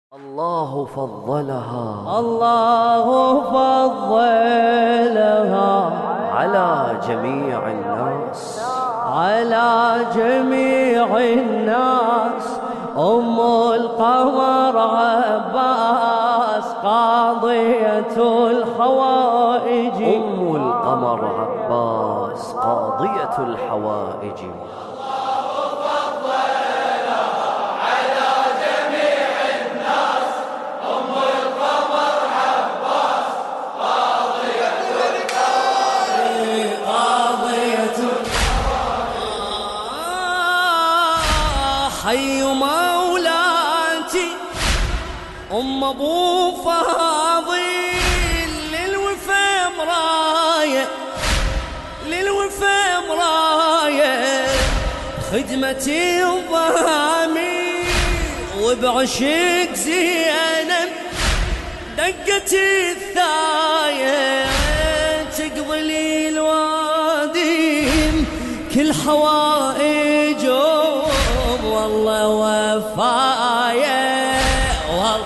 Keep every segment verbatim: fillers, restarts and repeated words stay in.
الله فضلها الله فضلها على جميع الناس على جميع الناس. أم القمر عباس قاضية الحوائج. أم القمر عباس قاضية الحوائج. حي مولاتي أم أبو فاضل للوفا مراية للوفا مراية. خدمتي الضامي وبعشق زينب دقتي الثاية. تقضي لي الوادي كل حوائج والله وفاية والله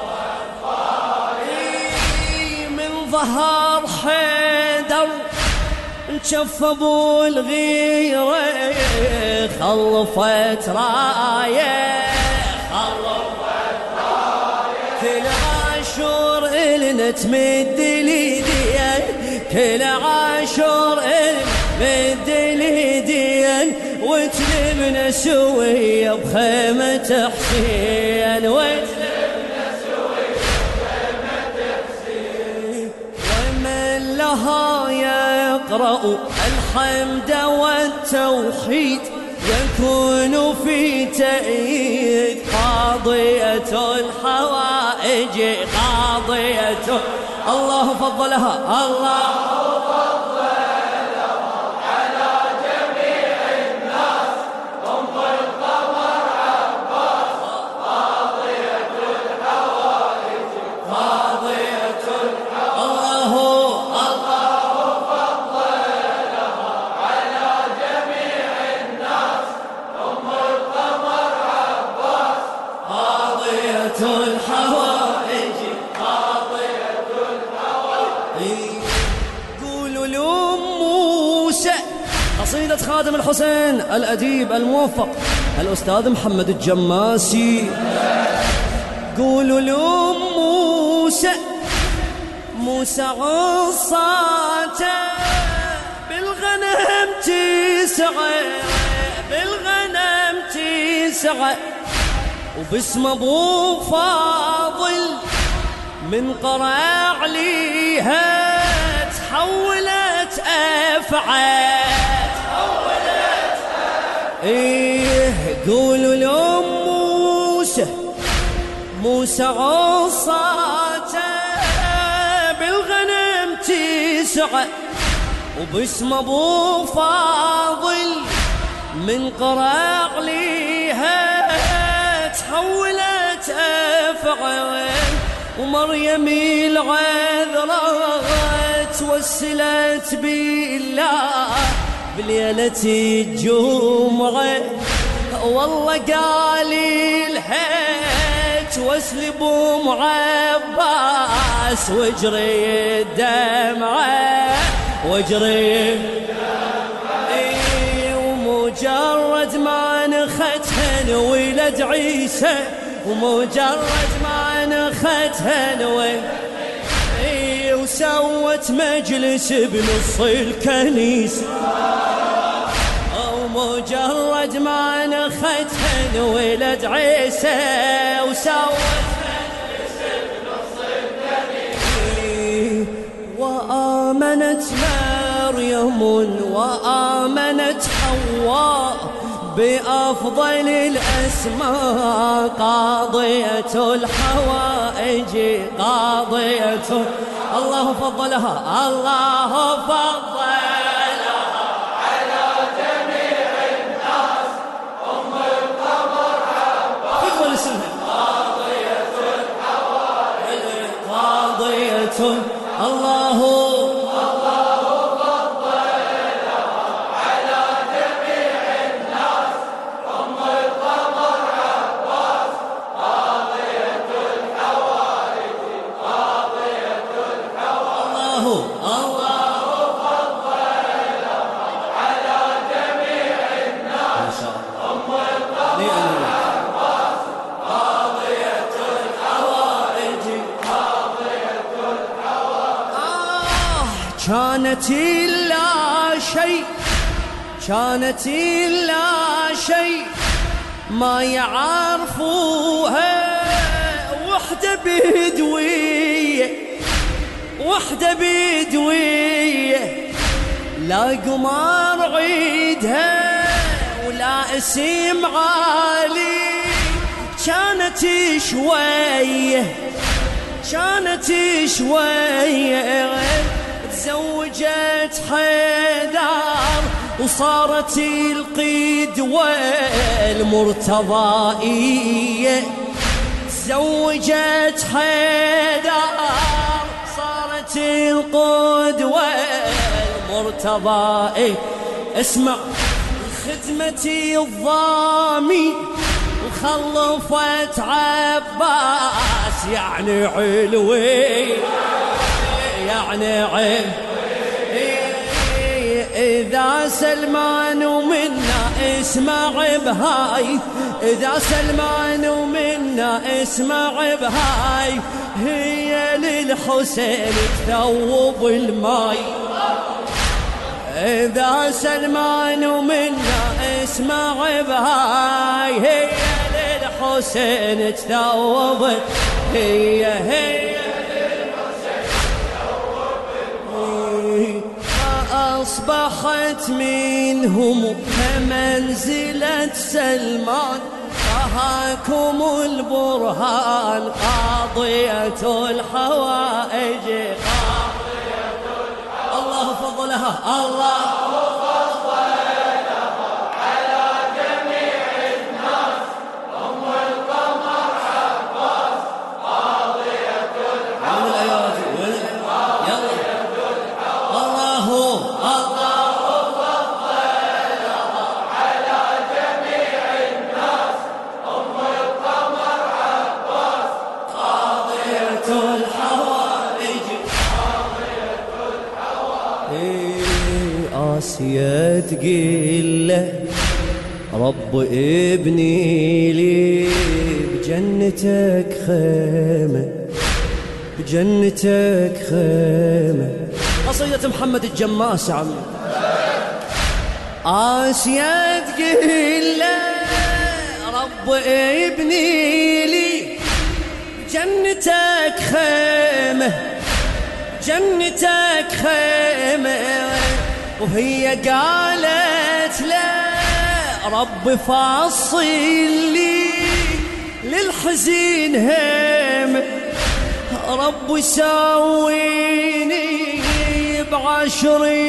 وفاية. من ظهر حيدر انشف ابو الغيرة خلفت راية خلفت راية. كل عاشور إلنا تمد لي دين كل عاشور إلنا تمد لي دين وتلمنا سوية بخيمة حسين وتلمنا سوية بخيمة حسين. ومن لها يقرأ الحمد والتوحيد يكون في تأييد قاضية الحوائج قاضية. الله فضلها الله الحوائج قاضية الحوائج. قولوا لأم موسى قصيدة خادم الحسين الأديب الموفق الأستاذ محمد الجماسي. قولوا لأم موسى موسى عصاته بالغنم تسعى بالغنم تسعى. وباسم ابو فاضل من قرع عليها تحولت افعال تحولت افعال. ايه قولوا لام موسى موسى عصاته بالغنم تسعى. وباسم ابو فاضل من قرع عليها تحولت أفعال. ومريم العذراء توسلت بالله بليلة الجمعة. والله قال لها توسل بأم عباس واجري الدمعة واجري الدمعة. ومجرد ما نختها ولد عيسى ومجرد ما نختها نوي اي وسوت مجلس بنص الكنيسة. ومجرد ما نختها ولد عيسى وسوت مجلس بنص الكنيسة. وآمنت مريم وآمنت حواء بأفضل الأسماء قاضية الحوائج قاضية. الله فضلها الله فضلها على جميع الناس. أم القمر عباس قاضية الحوائج قاضية. الله كانت إلا شيء كانت إلا شيء ما يعرفوها، وحدة بدوية وحدة بدوية، لا قمر عيدها ولا اسم عالي. كانت شوية كانت شوية تزوجت حيدر وصارت القدوة المرتضائية. تزوجت حيدر صارت القدوة المرتضائية. اسمع خدمتي الضامي وخلفت عباس، يعني علوي يعني علم. إذا سلمان ومنا اسمع بهاي، إذا سلمان ومنا اسمع بهاي، هي للحسين تثوب الماي. إذا سلمان ومنا اسمع بهاي، هي للحسين تثوب. هي هي أصبحت منهم كمنزلة سلمان، فهاكم البرهان قاضية الحوائج. الله فضلها الله على جميع الناس، أم القمر عباس قاضية الحوائج. الله على جميع الناس، أم القمر عباس قاضية الحوائج. آسيا تقيل له رب ابني لي بجنتك خيمة، بجنتك خيمة. قصيدة محمد الجماس عم. آسيا تقيل له رب ابني لي بجنتك خيمة، جنتك خيمة. وهي قالت لا رب فصل لي للحزين هم، رب سويني بعشر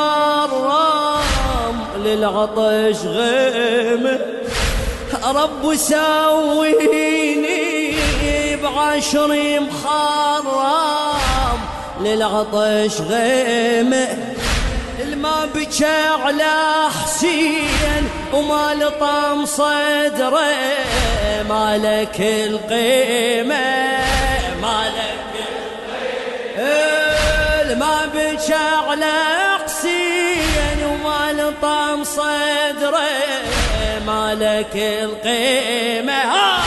محرم للعطش غيمة، رب سويني بعشر محرم للعطش غيمة. الما بكى على حسين وما لطم صدره، مالك القيمة مالك القيمة. الما بكى على حسين وما لطم صدره، مالك القيمة.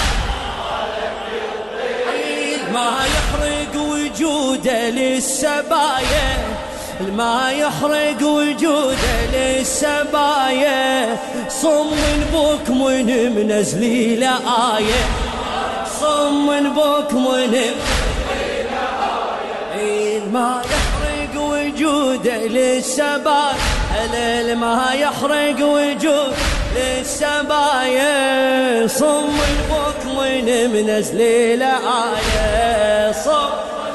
ما يحرق وجوده للسبايا، ما يحرق وجوده للسبايا. صم بكم منزلي لآية، صم بكم منزلي لآية. ما يحرق وجوده للسبايا، ما يحرق وجوده للسبايا. صم بكم منزلي لآية، صم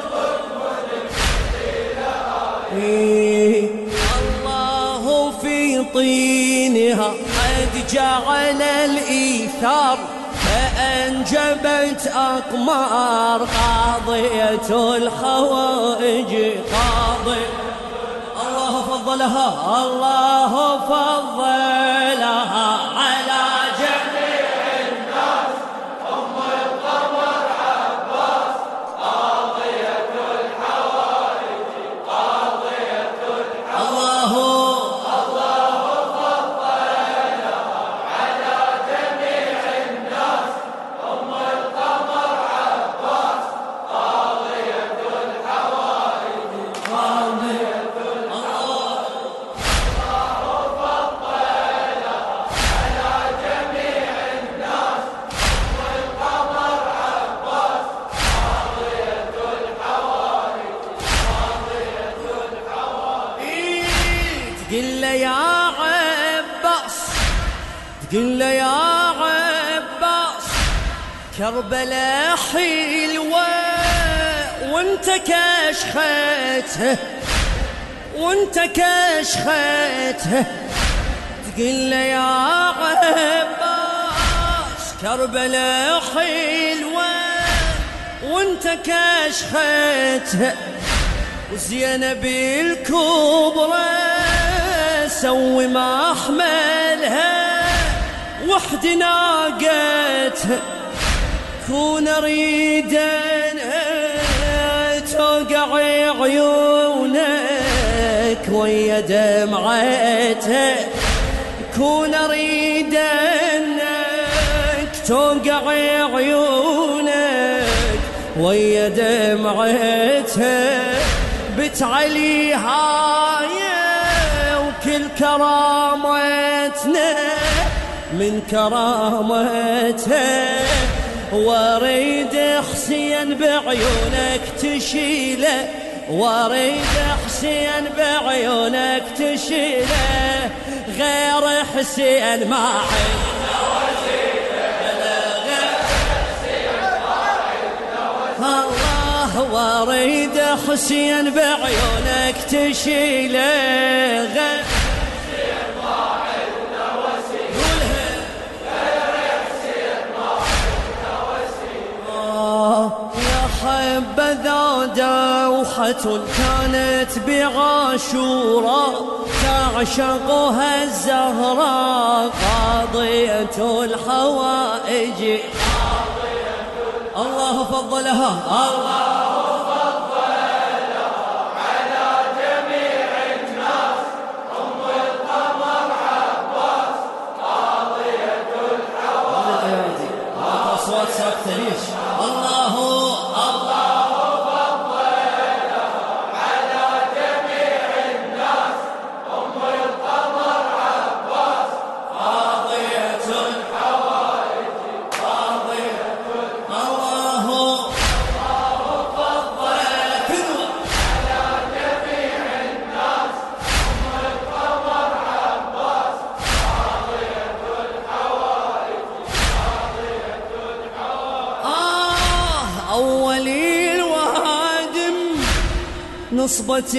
الله في طينها قد جعل الإيثار، فأنجبت أقمار قاضية الحوائج. قاضي الله فضلها الله فضلها على جميع الناس، أم القمر عباس قاضية الحوائج. قاضية الله الله فضلها على جميع الناس، أم القمر عباس قاضية الحوائج. قاضية تقول له يا عباس تقول له يا عباس كربلاء حلوة وانت كشختها وانت كشختها تقول له يا عباس كربلاء حلوة وانت كشختها وزينب الكبرى سوي ما احملها وحد ناقتها كون اريد توقع عيونك ويا دمعتها كون اريد انك توقع عيونك ويا دمعتها بتعليها وكل كرامتنا من كرامتها واريد حسين بعيونك تشيله واريد حسين بعيونك تشيله غير حسين ما عندنا الله واريد حسين بعيونك تشيله غير حسين ما عندنا وسيله غير حسين ما عندنا وسيله يا حبذا دوحة كانت بعاشوراء تعشقها الزهراء قاضية الحوائج الله فضلها الله فضلها على جميع الناس أم القمر عباس قاضية الحوائج ما أصوات ساكتة ليش الله الله فضلها على جميع الناس أم القمر عباس قاضية الحوائج قاضية نصبة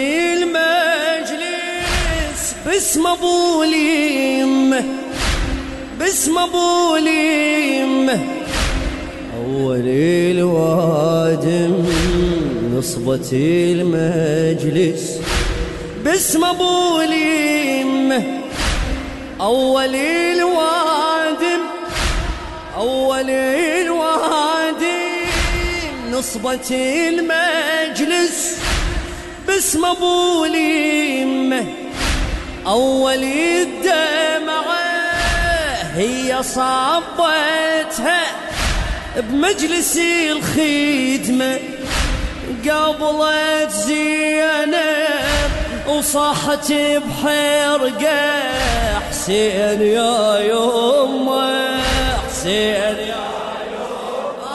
المجلس باسم ابو اليمه باسم ابو اليمه اول الوادم نصبة المجلس باسم ابو اليمه اول الوادم اول الوادم نصبة المجلس باسم ابو اليمه اول الدمعه هي صبتها بمجلس الخدمه قابلت زينب وصاحت بحرقه حسين يا يمه حسين يا يمه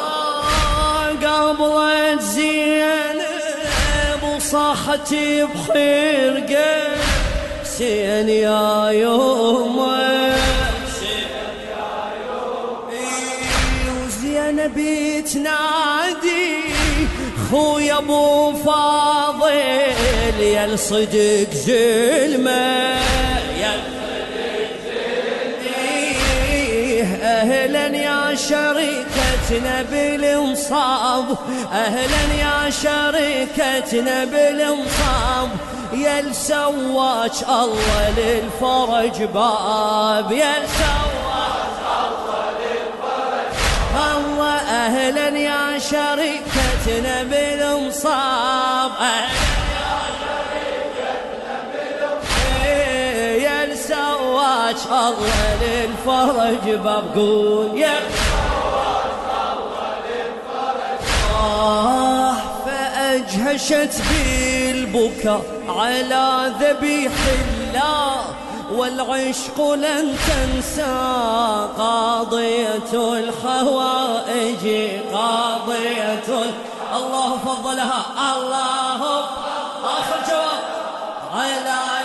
قابلت زينب صاحت بحرقه حسين يا يمه حسين يا يمه وزينب تنادي خويا ابو فاضل يا الصدق زلمه يا الصدق زلمه اهلا يا شريكتنا بالانصاب اهلا يا شريكتنا بالانصاب يا السواج الله للفرج باب يا السواج الله للفرج الله اهلا يا شريكتنا بالانصاب اهلا يا شريكتنا بالانصاب يا السواج الله للفرج باب قول يا فأجهشت بالبكاء على ذبيح الله والعشق لن تنسى قاضية الحوائج قاضية الله فضلها الله آخر جواب على